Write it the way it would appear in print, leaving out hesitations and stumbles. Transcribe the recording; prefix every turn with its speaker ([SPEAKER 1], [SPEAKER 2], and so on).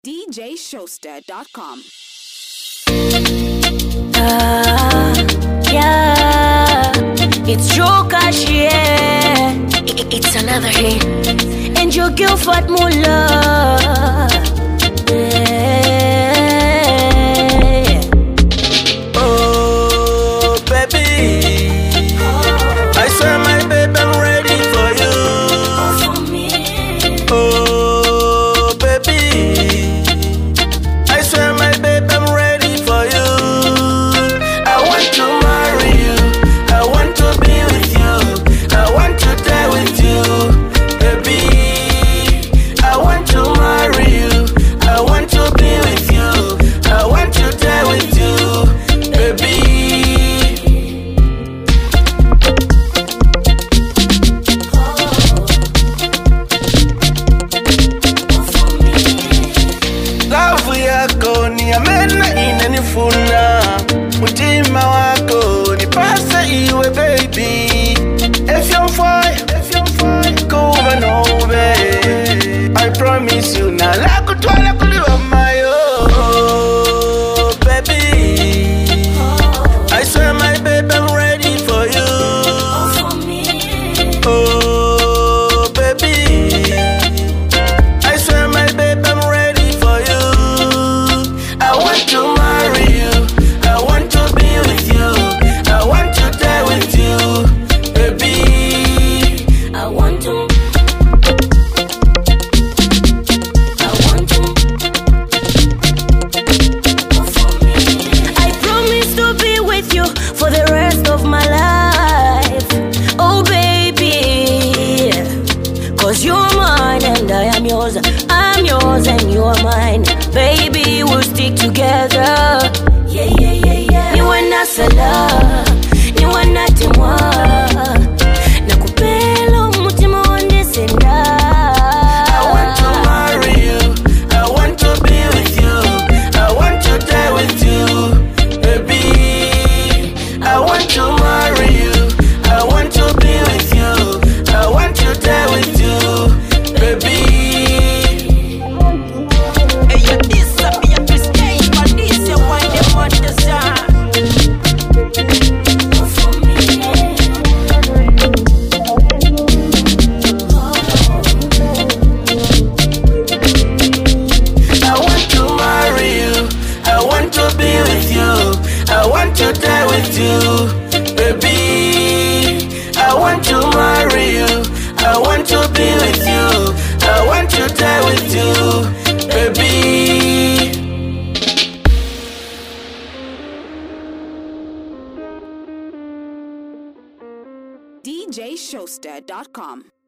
[SPEAKER 1] DJShowster.com.
[SPEAKER 2] Yeah, it's Joe Cash, yeah. It's another hit. And your girl Fat Mullah. Yeah.
[SPEAKER 3] Oh, baby, I swear my baby I'm ready for you. Oh, baby, I swear my baby I'm ready for you. I want to marry you, I want to be with you, I want to die with you, baby. I want to marry you, I want to be with you, I want to die with you, baby. Love yako ni amena inanifuna, mutima wako ni pasa iwe baby. If you're fine, go on over. I promise you na la kutwala kuliwa mayo, baby. I swear my baby I'm ready for you. Oh, baby, I swear my baby I'm ready for you. I want to marry you, I want to be with you, I want to die with you, baby.
[SPEAKER 2] I want to. I promise to be with you for the rest of my life. Oh baby, 'cause you're mine and I am yours. I'm yours and you are mine. Baby, we'll stick together. Yeah, yeah, yeah, yeah. You and I salah, you and I timwa. Nakupenda umutima wangu senda.
[SPEAKER 3] I want to marry you, I want to be with you, I want to die with you, baby. I want to marry you, I want to be with you, I want to die with you, baby.
[SPEAKER 4] Hey, you this a me a Christian, but this you want them understand.
[SPEAKER 3] I want to marry you, I want to be with you, I want to die with you, baby. I want to marry you, I want to be with you, I want to die with you, baby.
[SPEAKER 1] DJShowster.com.